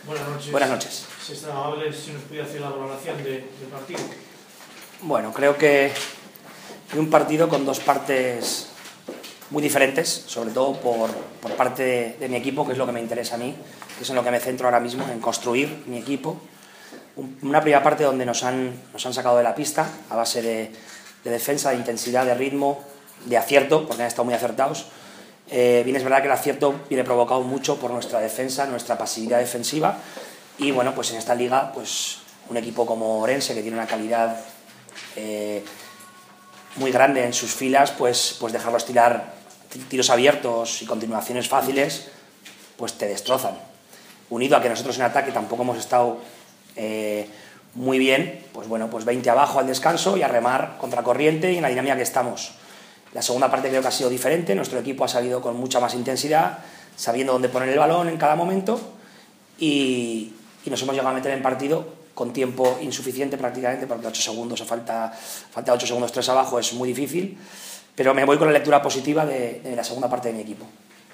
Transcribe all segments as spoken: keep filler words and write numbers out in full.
Buenas noches. Buenas noches. Si es tan amable, si nos puede hacer la valoración de, del partido. Bueno, creo que hay un partido con dos partes muy diferentes, sobre todo por, por parte de, de mi equipo, que es lo que me interesa a mí, que es en lo que me centro ahora mismo, en construir mi equipo. Un, una primera parte donde nos han, nos han sacado de la pista a base de, de defensa, de intensidad, de ritmo, de acierto, porque han estado muy acertados. Eh, bien es verdad que el acierto viene provocado mucho por nuestra defensa, nuestra pasividad defensiva, y bueno, pues en esta liga, pues un equipo como Orense, que tiene una calidad eh, muy grande en sus filas, pues, pues dejarlos tirar tiros abiertos y continuaciones fáciles, pues te destrozan. Unido a que nosotros en ataque tampoco hemos estado eh, muy bien, pues bueno, pues veinte abajo al descanso y a remar contracorriente y en la dinámica que estamos. La segunda parte creo que ha sido diferente, nuestro equipo ha salido con mucha más intensidad, sabiendo dónde poner el balón en cada momento y, y nos hemos llegado a meter en partido con tiempo insuficiente prácticamente, porque ocho segundos, o falta, falta ocho segundos, tres abajo, es muy difícil, pero me voy con la lectura positiva de, de la segunda parte de mi equipo.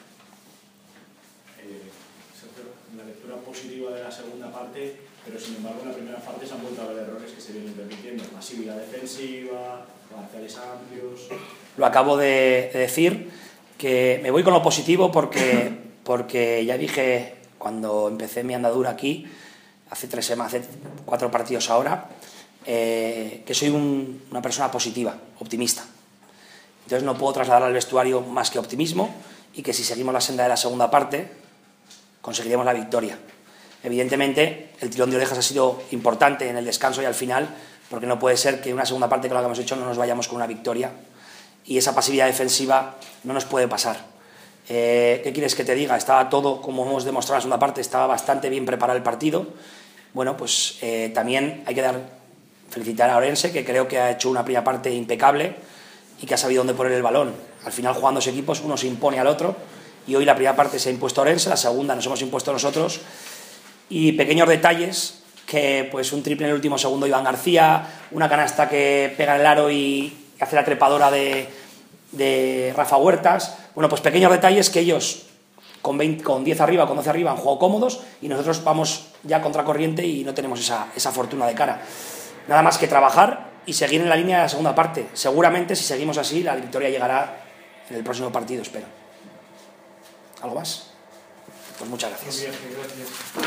Eh, la lectura positiva de la segunda parte, pero sin embargo en la primera parte se han vuelto a ver errores que se vienen repitiendo, pasividad defensiva, parciales amplios. Lo acabo de, de decir, que me voy con lo positivo porque, porque ya dije cuando empecé mi andadura aquí, hace tres semanas, hace cuatro partidos ahora, eh, que soy un, una persona positiva, optimista. Entonces no puedo trasladar al vestuario más que optimismo y que si seguimos la senda de la segunda parte conseguiremos la victoria. Evidentemente el tirón de orejas ha sido importante en el descanso y al final, porque no puede ser que una segunda parte con la que hemos hecho no nos vayamos con una victoria y esa pasividad defensiva no nos puede pasar. Eh, ¿Qué quieres que te diga? Estaba todo, como hemos demostrado en la segunda parte, estaba bastante bien preparado el partido. Bueno, pues eh, también hay que dar, felicitar a Orense, que creo que ha hecho una primera parte impecable y que ha sabido dónde poner el balón. Al final, jugando dos equipos, uno se impone al otro y hoy la primera parte se ha impuesto a Orense, la segunda nos hemos impuesto nosotros y pequeños detalles, que pues un triple en el último segundo Iván García, una canasta que pega en el aro y hace la trepadora de, de Rafa Huertas. Bueno, pues pequeños detalles que ellos con, veinte, con diez arriba, con doce arriba han jugado cómodos y nosotros vamos ya contracorriente y no tenemos esa, esa fortuna de cara. Nada más que trabajar y seguir en la línea de la segunda parte. Seguramente si seguimos así la victoria llegará en el próximo partido, espero. ¿Algo más? Pues muchas gracias. Muy bien, gracias.